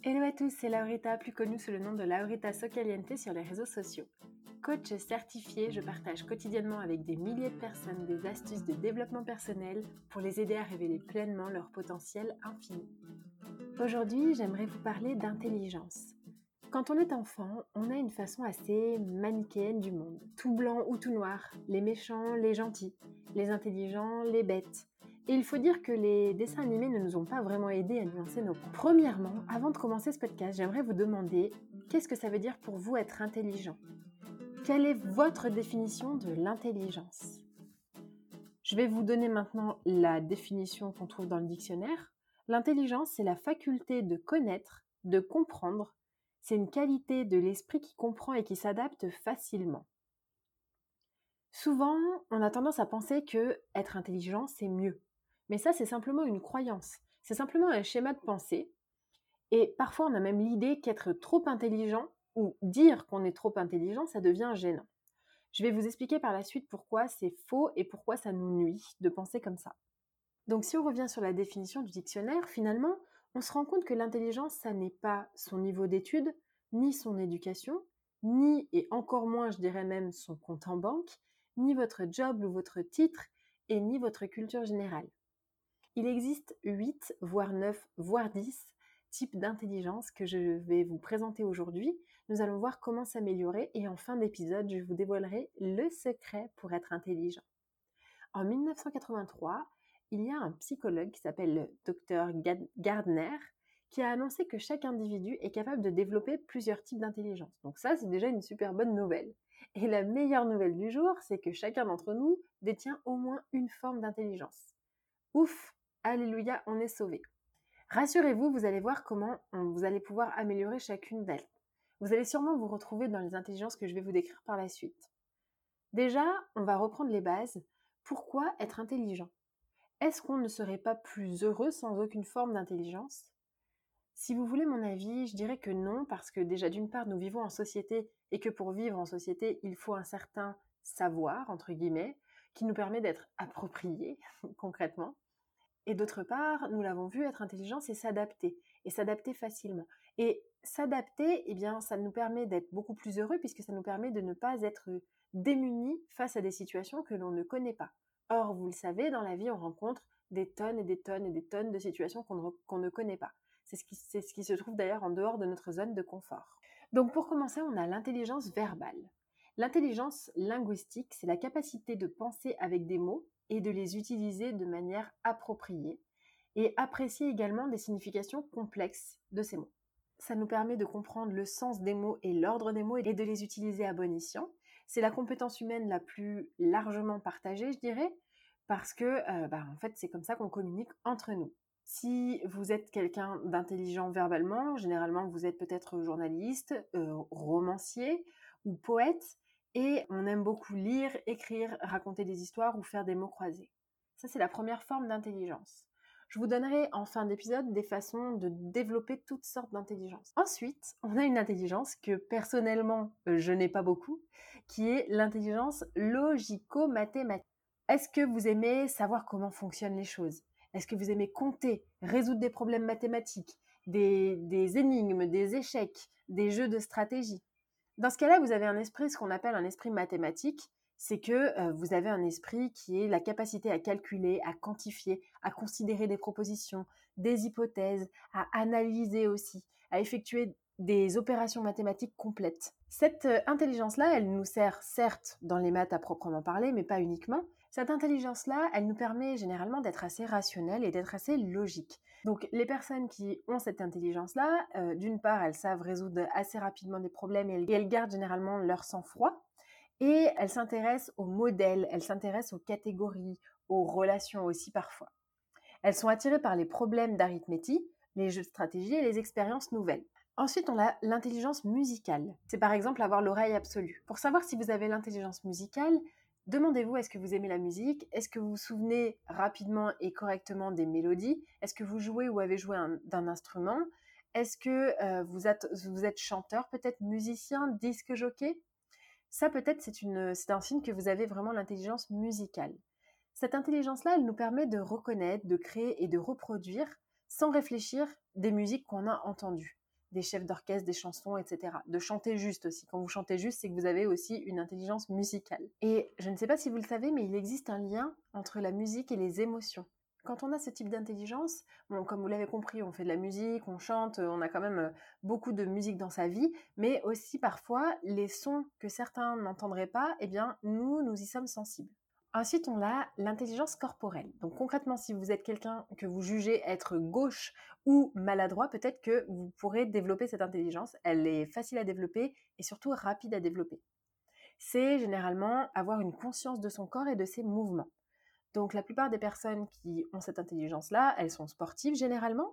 Hello à tous, c'est Laurita, plus connue sous le nom de Laurita Socaliente sur les réseaux sociaux. Coach certifiée, je partage quotidiennement avec des milliers de personnes des astuces de développement personnel pour les aider à révéler pleinement leur potentiel infini. Aujourd'hui, j'aimerais vous parler d'intelligence. Quand on est enfant, on a une façon assez manichéenne du monde. Tout blanc ou tout noir, les méchants, les gentils, les intelligents, les bêtes. Et il faut dire que les dessins animés ne nous ont pas vraiment aidés à nuancer nos points. Premièrement, avant de commencer ce podcast, j'aimerais vous demander qu'est-ce que ça veut dire pour vous être intelligent ? Quelle est votre définition de l'intelligence ? Je vais vous donner maintenant la définition qu'on trouve dans le dictionnaire. L'intelligence, c'est la faculté de connaître, de comprendre. C'est une qualité de l'esprit qui comprend et qui s'adapte facilement. Souvent, on a tendance à penser que être intelligent, c'est mieux. Mais ça, c'est simplement une croyance. C'est simplement un schéma de pensée. Et parfois, on a même l'idée qu'être trop intelligent ou dire qu'on est trop intelligent, ça devient gênant. Je vais vous expliquer par la suite pourquoi c'est faux et pourquoi ça nous nuit de penser comme ça. Donc si on revient sur la définition du dictionnaire, finalement, on se rend compte que l'intelligence, ça n'est pas son niveau d'études, ni son éducation, ni, et encore moins, je dirais même, son compte en banque, ni votre job ou votre titre, et ni votre culture générale. Il existe 8, voire 9, voire 10 types d'intelligence que je vais vous présenter aujourd'hui. Nous allons voir comment s'améliorer et en fin d'épisode, je vous dévoilerai le secret pour être intelligent. En 1983, il y a un psychologue qui s'appelle le Dr Gardner qui a annoncé que chaque individu est capable de développer plusieurs types d'intelligence. Donc ça, c'est déjà une super bonne nouvelle. Et la meilleure nouvelle du jour, c'est que chacun d'entre nous détient au moins une forme d'intelligence. Ouf, alléluia, on est sauvés. Rassurez-vous, vous allez voir comment vous allez pouvoir améliorer chacune d'elles. Vous allez sûrement vous retrouver dans les intelligences que je vais vous décrire par la suite. Déjà, on va reprendre les bases. Pourquoi être intelligent ? Est-ce qu'on ne serait pas plus heureux sans aucune forme d'intelligence ? Si vous voulez mon avis, je dirais que non, parce que déjà d'une part, nous vivons en société et que pour vivre en société, il faut un certain savoir, entre guillemets, qui nous permet d'être approprié, concrètement. Et d'autre part, nous l'avons vu, être intelligent, c'est s'adapter, et s'adapter facilement. Et s'adapter, eh bien, ça nous permet d'être beaucoup plus heureux, puisque ça nous permet de ne pas être démunis face à des situations que l'on ne connaît pas. Or, vous le savez, dans la vie, on rencontre des tonnes et des tonnes et des tonnes de situations qu'on ne connaît pas. C'est ce qui se trouve d'ailleurs en dehors de notre zone de confort. Donc pour commencer, on a l'intelligence verbale. L'intelligence linguistique, c'est la capacité de penser avec des mots et de les utiliser de manière appropriée et apprécier également des significations complexes de ces mots. Ça nous permet de comprendre le sens des mots et l'ordre des mots et de les utiliser à bon escient. C'est la compétence humaine la plus largement partagée, je dirais, parce que en fait, c'est comme ça qu'on communique entre nous. Si vous êtes quelqu'un d'intelligent verbalement, généralement vous êtes peut-être journaliste, romancier ou poète, et on aime beaucoup lire, écrire, raconter des histoires ou faire des mots croisés. Ça, c'est la première forme d'intelligence. Je vous donnerai en fin d'épisode des façons de développer toutes sortes d'intelligence. Ensuite, on a une intelligence que personnellement, je n'ai pas beaucoup, qui est l'intelligence logico-mathématique. Est-ce que vous aimez savoir comment fonctionnent les choses ? Est-ce que vous aimez compter, résoudre des problèmes mathématiques, des énigmes, des échecs, des jeux de stratégie ? Dans ce cas-là, vous avez un esprit, ce qu'on appelle un esprit mathématique, c'est que vous avez un esprit qui est la capacité à calculer, à quantifier, à considérer des propositions, des hypothèses, à analyser aussi, à effectuer des opérations mathématiques complètes. Cette intelligence-là, elle nous sert certes dans les maths à proprement parler, mais pas uniquement. Cette intelligence-là, elle nous permet généralement d'être assez rationnelle et d'être assez logique. Donc les personnes qui ont cette intelligence-là, d'une part, elles savent résoudre assez rapidement des problèmes et elles gardent généralement leur sang-froid. Et elles s'intéressent aux modèles, elles s'intéressent aux catégories, aux relations aussi parfois. Elles sont attirées par les problèmes d'arithmétique, les jeux de stratégie et les expériences nouvelles. Ensuite, on a l'intelligence musicale. C'est par exemple avoir l'oreille absolue. Pour savoir si vous avez l'intelligence musicale, demandez-vous, est-ce que vous aimez la musique ? Est-ce que vous vous souvenez rapidement et correctement des mélodies ? Est-ce que vous jouez ou avez joué d'un instrument ? Est-ce que vous êtes chanteur, peut-être musicien, disque jockey ? Ça, peut-être, c'est un signe que vous avez vraiment l'intelligence musicale. Cette intelligence-là, elle nous permet de reconnaître, de créer et de reproduire, sans réfléchir, des musiques qu'on a entendues. des chefs d'orchestre, des chansons, etc. De chanter juste aussi. Quand vous chantez juste, c'est que vous avez aussi une intelligence musicale. Et je ne sais pas si vous le savez, mais il existe un lien entre la musique et les émotions. Quand on a ce type d'intelligence, bon, comme vous l'avez compris, on fait de la musique, on chante, on a quand même beaucoup de musique dans sa vie, mais aussi parfois les sons que certains n'entendraient pas, eh bien nous y sommes sensibles. Ensuite, on a l'intelligence corporelle. Donc concrètement, si vous êtes quelqu'un que vous jugez être gauche ou maladroit, peut-être que vous pourrez développer cette intelligence. Elle est facile à développer et surtout rapide à développer. C'est généralement avoir une conscience de son corps et de ses mouvements. Donc la plupart des personnes qui ont cette intelligence-là, elles sont sportives généralement,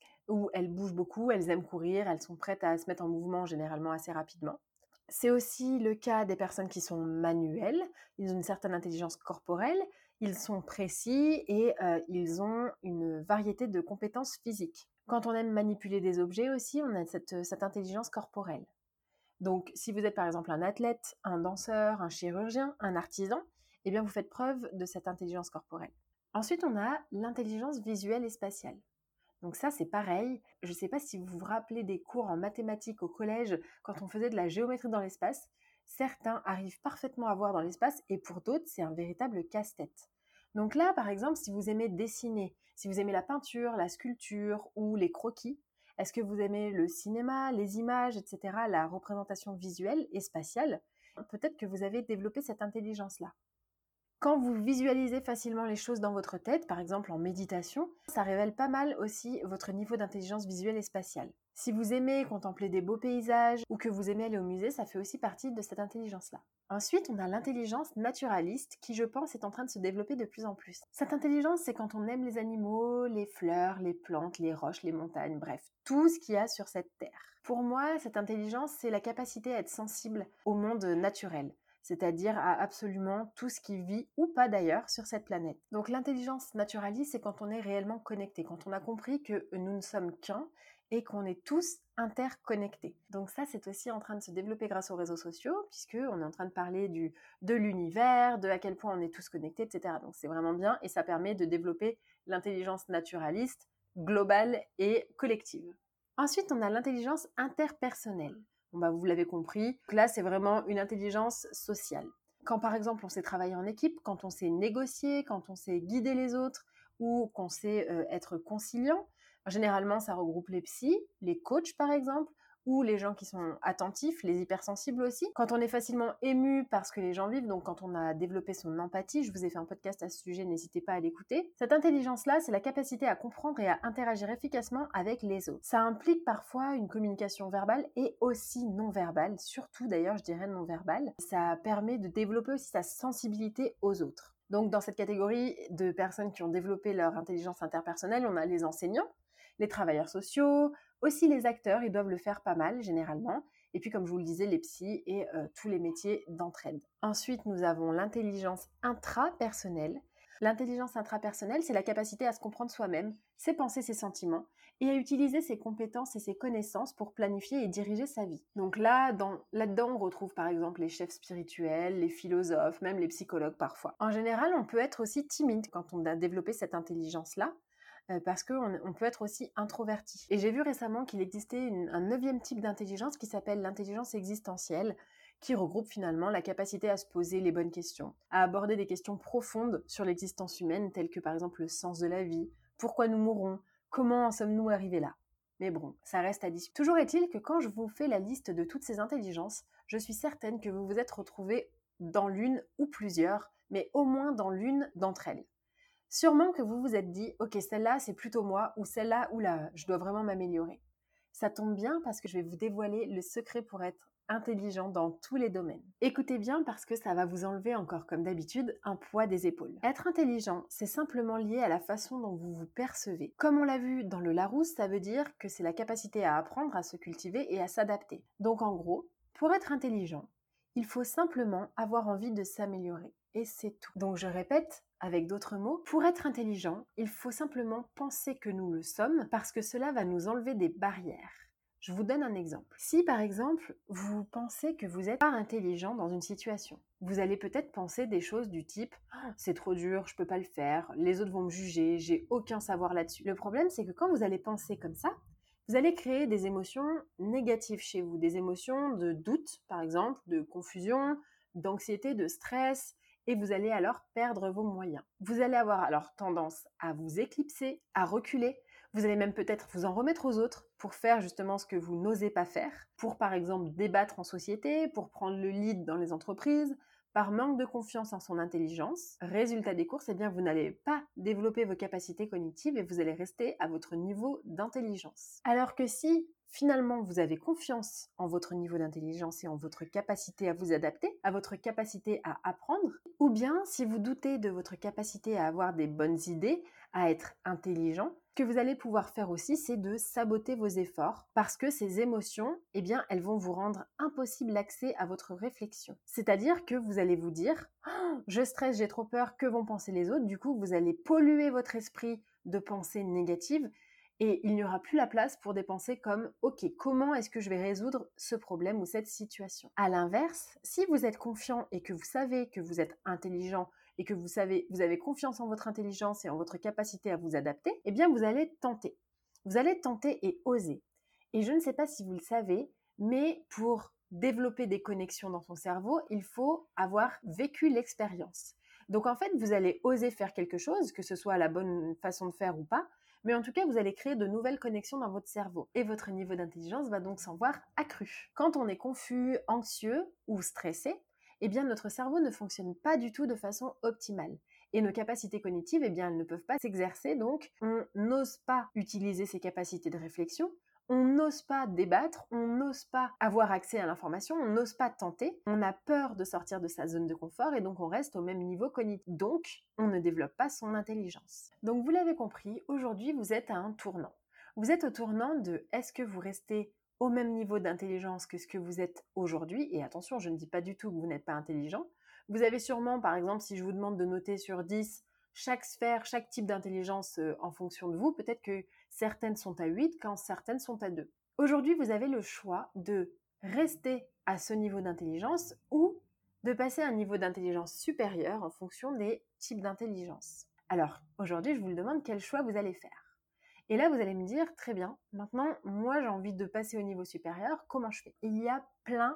ou elles bougent beaucoup, elles aiment courir, elles sont prêtes à se mettre en mouvement généralement assez rapidement. C'est aussi le cas des personnes qui sont manuelles, ils ont une certaine intelligence corporelle, ils sont précis et ils ont une variété de compétences physiques. Quand on aime manipuler des objets aussi, on a cette intelligence corporelle. Donc si vous êtes par exemple un athlète, un danseur, un chirurgien, un artisan, eh bien vous faites preuve de cette intelligence corporelle. Ensuite, on a l'intelligence visuelle et spatiale. Donc ça, c'est pareil. Je ne sais pas si vous vous rappelez des cours en mathématiques au collège, quand on faisait de la géométrie dans l'espace. Certains arrivent parfaitement à voir dans l'espace et pour d'autres, c'est un véritable casse-tête. Donc là, par exemple, si vous aimez dessiner, si vous aimez la peinture, la sculpture ou les croquis, est-ce que vous aimez le cinéma, les images, etc., la représentation visuelle et spatiale? Peut-être que vous avez développé cette intelligence-là. Quand vous visualisez facilement les choses dans votre tête, par exemple en méditation, ça révèle pas mal aussi votre niveau d'intelligence visuelle et spatiale. Si vous aimez contempler des beaux paysages ou que vous aimez aller au musée, ça fait aussi partie de cette intelligence-là. Ensuite, on a l'intelligence naturaliste qui, je pense, est en train de se développer de plus en plus. Cette intelligence, c'est quand on aime les animaux, les fleurs, les plantes, les roches, les montagnes, bref, tout ce qu'il y a sur cette terre. Pour moi, cette intelligence, c'est la capacité à être sensible au monde naturel, c'est-à-dire à absolument tout ce qui vit ou pas d'ailleurs sur cette planète. Donc l'intelligence naturaliste, c'est quand on est réellement connecté, quand on a compris que nous ne sommes qu'un et qu'on est tous interconnectés. Donc ça, c'est aussi en train de se développer grâce aux réseaux sociaux, puisqu'on est en train de parler de l'univers, de à quel point on est tous connectés, etc. Donc c'est vraiment bien et ça permet de développer l'intelligence naturaliste, globale et collective. Ensuite, on a l'intelligence interpersonnelle. Bon bah, vous l'avez compris, là c'est vraiment une intelligence sociale. Quand par exemple on sait travailler en équipe, quand on sait négocier, quand on sait guider les autres ou qu'on sait être conciliant, généralement ça regroupe les psys, les coachs par exemple, ou les gens qui sont attentifs, les hypersensibles aussi. Quand on est facilement ému par ce que les gens vivent, donc quand on a développé son empathie, je vous ai fait un podcast à ce sujet, n'hésitez pas à l'écouter. Cette intelligence-là, c'est la capacité à comprendre et à interagir efficacement avec les autres. Ça implique parfois une communication verbale et aussi non verbale, surtout d'ailleurs je dirais non verbale. Ça permet de développer aussi sa sensibilité aux autres. Donc dans cette catégorie de personnes qui ont développé leur intelligence interpersonnelle, on a les enseignants, les travailleurs sociaux, aussi les acteurs, ils doivent le faire pas mal généralement. Et puis comme je vous le disais, les psys et tous les métiers d'entraide. Ensuite, nous avons l'intelligence intrapersonnelle. L'intelligence intrapersonnelle, c'est la capacité à se comprendre soi-même, ses pensées, ses sentiments, et à utiliser ses compétences et ses connaissances pour planifier et diriger sa vie. Donc là-dedans, on retrouve par exemple les chefs spirituels, les philosophes, même les psychologues parfois. En général, on peut être aussi timide quand on a développé cette intelligence-là, parce qu'on peut être aussi introverti. Et j'ai vu récemment qu'il existait un 9e type d'intelligence qui s'appelle l'intelligence existentielle, qui regroupe finalement la capacité à se poser les bonnes questions, à aborder des questions profondes sur l'existence humaine, telles que par exemple le sens de la vie, pourquoi nous mourons, comment en sommes-nous arrivés là. Mais bon, ça reste à discuter. Toujours est-il que quand je vous fais la liste de toutes ces intelligences, je suis certaine que vous vous êtes retrouvés dans l'une ou plusieurs, mais au moins dans l'une d'entre elles. Sûrement que vous vous êtes dit, ok, celle-là, c'est plutôt moi, ou celle-là, oula, je dois vraiment m'améliorer. Ça tombe bien parce que je vais vous dévoiler le secret pour être intelligent dans tous les domaines. Écoutez bien parce que ça va vous enlever encore, comme d'habitude, un poids des épaules. Être intelligent, c'est simplement lié à la façon dont vous vous percevez. Comme on l'a vu dans le Larousse, ça veut dire que c'est la capacité à apprendre, à se cultiver et à s'adapter. Donc en gros, pour être intelligent, il faut simplement avoir envie de s'améliorer. Et c'est tout. Donc je répète, avec d'autres mots, pour être intelligent, il faut simplement penser que nous le sommes parce que cela va nous enlever des barrières. Je vous donne un exemple. Si par exemple, vous pensez que vous n'êtes pas intelligent dans une situation, vous allez peut-être penser des choses du type « c'est trop dur, je peux pas le faire, les autres vont me juger, j'ai aucun savoir là-dessus ». Le problème, c'est que quand vous allez penser comme ça, vous allez créer des émotions négatives chez vous, des émotions de doute, par exemple, de confusion, d'anxiété, de stress, et vous allez alors perdre vos moyens. Vous allez avoir alors tendance à vous éclipser, à reculer. Vous allez même peut-être vous en remettre aux autres pour faire justement ce que vous n'osez pas faire, pour par exemple débattre en société, pour prendre le lead dans les entreprises, par manque de confiance en son intelligence. Résultat des courses, eh bien, vous n'allez pas développer vos capacités cognitives et vous allez rester à votre niveau d'intelligence. Alors que si finalement vous avez confiance en votre niveau d'intelligence et en votre capacité à vous adapter, à votre capacité à apprendre, ou bien si vous doutez de votre capacité à avoir des bonnes idées, à être intelligent, ce que vous allez pouvoir faire aussi, c'est de saboter vos efforts parce que ces émotions, eh bien, elles vont vous rendre impossible l'accès à votre réflexion. C'est-à-dire que vous allez vous dire « Je stresse, j'ai trop peur, que vont penser les autres ?» Du coup, vous allez polluer votre esprit de pensées négatives et il n'y aura plus la place pour des pensées comme « Ok, comment est-ce que je vais résoudre ce problème ou cette situation ?» À l'inverse, si vous êtes confiant et que vous savez que vous êtes intelligent et que vous avez confiance en votre intelligence et en votre capacité à vous adapter, eh bien vous allez tenter. Vous allez tenter et oser. Et je ne sais pas si vous le savez, mais pour développer des connexions dans son cerveau, il faut avoir vécu l'expérience. Donc en fait, vous allez oser faire quelque chose, que ce soit la bonne façon de faire ou pas, mais en tout cas, vous allez créer de nouvelles connexions dans votre cerveau. Et votre niveau d'intelligence va donc s'en voir accru. Quand on est confus, anxieux ou stressé, eh bien notre cerveau ne fonctionne pas du tout de façon optimale. Et nos capacités cognitives, eh bien elles ne peuvent pas s'exercer, donc on n'ose pas utiliser ces capacités de réflexion, on n'ose pas débattre, on n'ose pas avoir accès à l'information, on n'ose pas tenter, on a peur de sortir de sa zone de confort et donc on reste au même niveau cognitif. Donc, on ne développe pas son intelligence. Donc vous l'avez compris, aujourd'hui vous êtes à un tournant. Vous êtes au tournant de est-ce que vous restez au même niveau d'intelligence que ce que vous êtes aujourd'hui, et attention, je ne dis pas du tout que vous n'êtes pas intelligent. Vous avez sûrement, par exemple, si je vous demande de noter sur 10 chaque sphère, chaque type d'intelligence en fonction de vous, peut-être que certaines sont à 8 quand certaines sont à 2. Aujourd'hui, vous avez le choix de rester à ce niveau d'intelligence ou de passer à un niveau d'intelligence supérieur en fonction des types d'intelligence. Alors, aujourd'hui, je vous le demande, quel choix vous allez faire ? Et là, vous allez me dire, très bien, maintenant, moi, j'ai envie de passer au niveau supérieur, comment je fais ? Il y a plein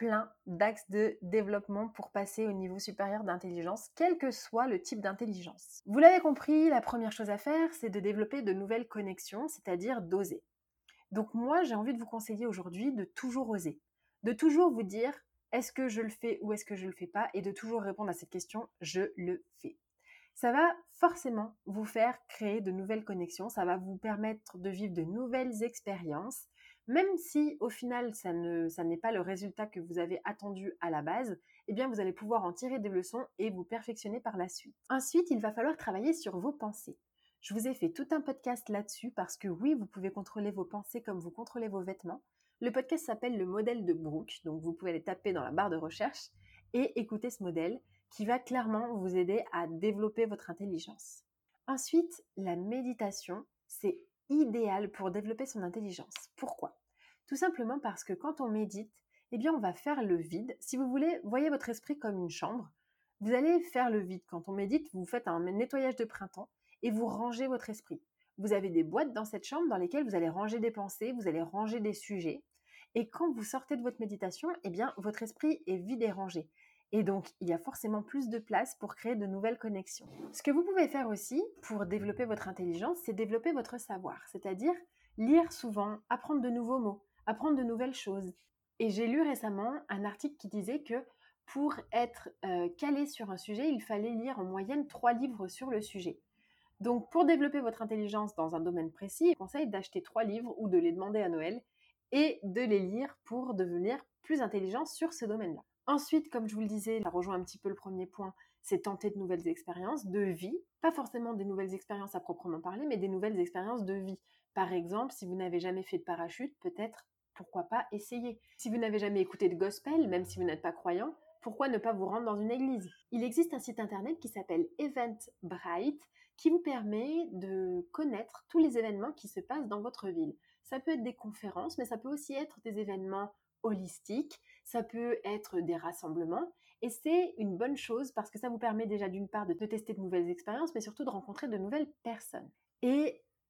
d'axes de développement pour passer au niveau supérieur d'intelligence, quel que soit le type d'intelligence. Vous l'avez compris, la première chose à faire, c'est de développer de nouvelles connexions, c'est-à-dire d'oser. Donc moi, j'ai envie de vous conseiller aujourd'hui de toujours oser, de toujours vous dire, est-ce que je le fais ou est-ce que je ne le fais pas, et de toujours répondre à cette question, je le fais. Ça va forcément vous faire créer de nouvelles connexions, ça va vous permettre de vivre de nouvelles expériences, même si au final ça n'est pas le résultat que vous avez attendu à la base, eh bien vous allez pouvoir en tirer des leçons et vous perfectionner par la suite. Ensuite, il va falloir travailler sur vos pensées. Je vous ai fait tout un podcast là-dessus parce que oui, vous pouvez contrôler vos pensées comme vous contrôlez vos vêtements. Le podcast s'appelle le modèle de Brooke, donc vous pouvez aller taper dans la barre de recherche et écouter ce modèle qui va clairement vous aider à développer votre intelligence. Ensuite, la méditation, c'est idéal pour développer son intelligence. Pourquoi ? Tout simplement parce que quand on médite, eh bien on va faire le vide. Si vous voulez, voyez votre esprit comme une chambre. Vous allez faire le vide. Quand on médite, vous faites un nettoyage de printemps et vous rangez votre esprit. Vous avez des boîtes dans cette chambre dans lesquelles vous allez ranger des pensées, vous allez ranger des sujets. Et quand vous sortez de votre méditation, eh bien votre esprit est vide et rangé. Et donc, il y a forcément plus de place pour créer de nouvelles connexions. Ce que vous pouvez faire aussi pour développer votre intelligence, c'est développer votre savoir, c'est-à-dire lire souvent, apprendre de nouveaux mots, apprendre de nouvelles choses. Et j'ai lu récemment un article qui disait que pour être calé sur un sujet, il fallait lire en moyenne 3 livres sur le sujet. Donc, pour développer votre intelligence dans un domaine précis, je conseille d'acheter 3 livres ou de les demander à Noël et de les lire pour devenir plus intelligent sur ce domaine-là. Ensuite, comme je vous le disais, ça rejoint un petit peu le premier point, c'est tenter de nouvelles expériences de vie, pas forcément des nouvelles expériences à proprement parler, mais des nouvelles expériences de vie. Par exemple, si vous n'avez jamais fait de parachute, peut-être, pourquoi pas essayer. Si vous n'avez jamais écouté de gospel, même si vous n'êtes pas croyant, pourquoi ne pas vous rendre dans une église ? Il existe un site internet qui s'appelle Eventbrite qui vous permet de connaître tous les événements qui se passent dans votre ville. Ça peut être des conférences, mais ça peut aussi être des événements holistiques, ça peut être des rassemblements, et c'est une bonne chose parce que ça vous permet déjà d'une part de tester de nouvelles expériences, mais surtout de rencontrer de nouvelles personnes. Et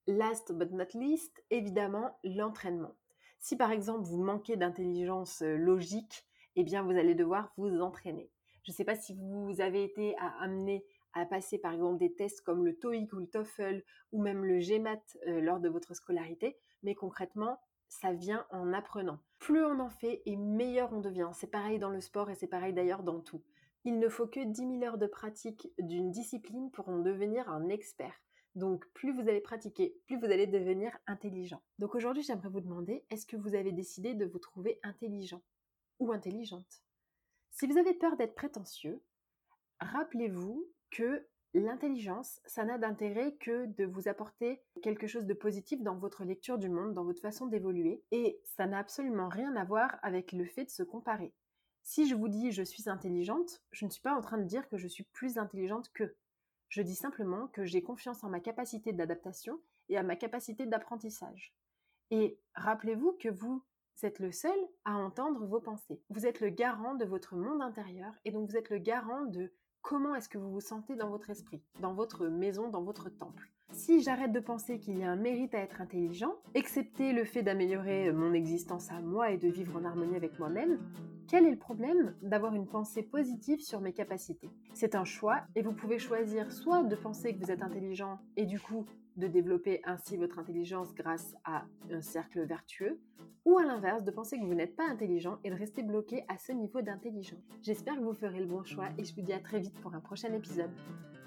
Last but not least, évidemment, l'entraînement. Si par exemple vous manquez d'intelligence logique, eh bien vous allez devoir vous entraîner. Je ne sais pas si vous avez été amené à passer par exemple des tests comme le TOEIC ou le TOEFL ou même le GMAT lors de votre scolarité, mais concrètement, ça vient en apprenant. Plus on en fait et meilleur on devient. C'est pareil dans le sport et c'est pareil d'ailleurs dans tout. Il ne faut que 10 000 heures de pratique d'une discipline pour en devenir un expert. Donc, plus vous allez pratiquer, plus vous allez devenir intelligent. Donc aujourd'hui, j'aimerais vous demander, est-ce que vous avez décidé de vous trouver intelligent ou intelligente? Si vous avez peur d'être prétentieux, rappelez-vous que l'intelligence, ça n'a d'intérêt que de vous apporter quelque chose de positif dans votre lecture du monde, dans votre façon d'évoluer, et ça n'a absolument rien à voir avec le fait de se comparer. Si je vous dis je suis intelligente, je ne suis pas en train de dire que je suis plus intelligente qu'eux. Je dis simplement que j'ai confiance en ma capacité d'adaptation et à ma capacité d'apprentissage. Et rappelez-vous que vous êtes le seul à entendre vos pensées. Vous êtes le garant de votre monde intérieur et donc vous êtes le garant de comment est-ce que vous vous sentez dans votre esprit, dans votre maison, dans votre temple. Si j'arrête de penser qu'il y a un mérite à être intelligent, excepté le fait d'améliorer mon existence à moi et de vivre en harmonie avec moi-même, quel est le problème d'avoir une pensée positive sur mes capacités? C'est un choix et vous pouvez choisir soit de penser que vous êtes intelligent et du coup de développer ainsi votre intelligence grâce à un cercle vertueux, ou à l'inverse de penser que vous n'êtes pas intelligent et de rester bloqué à ce niveau d'intelligence. J'espère que vous ferez le bon choix et je vous dis à très vite pour un prochain épisode.